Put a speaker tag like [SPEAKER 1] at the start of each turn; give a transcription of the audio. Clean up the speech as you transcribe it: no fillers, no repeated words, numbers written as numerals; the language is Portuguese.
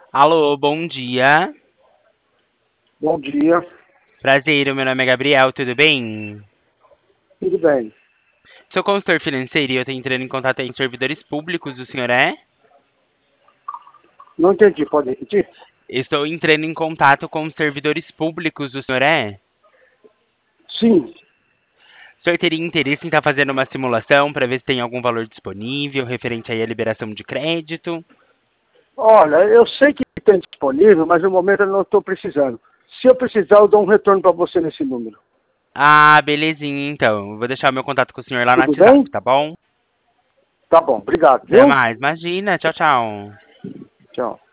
[SPEAKER 1] Alô, bom dia.
[SPEAKER 2] Bom dia,
[SPEAKER 1] Prazer, o meu nome é Gabriel, tudo bem?
[SPEAKER 2] tudo bem?
[SPEAKER 1] Sou consultor financeiro e eu tô entrando em contato em servidores públicos, o senhor é?
[SPEAKER 2] Não entendi, pode repetir?
[SPEAKER 1] Estou entrando em contato com os servidores públicos, o senhor é?
[SPEAKER 2] Sim,
[SPEAKER 1] O senhor teria interesse em estar fazendo uma simulação para ver se tem algum valor disponível referente aí à liberação de crédito?
[SPEAKER 2] olha, eu sei que tem disponível, mas no momento eu não estou precisando. Se eu precisar, eu dou um retorno para você nesse número.
[SPEAKER 1] Ah, belezinha, então. Eu vou deixar o meu contato com o senhor lá no
[SPEAKER 2] Tudo
[SPEAKER 1] WhatsApp,
[SPEAKER 2] bem?
[SPEAKER 1] tá bom?
[SPEAKER 2] Tá bom, obrigado,
[SPEAKER 1] Até
[SPEAKER 2] viu?
[SPEAKER 1] mais, imagina, tchau, tchau.
[SPEAKER 2] Tchau.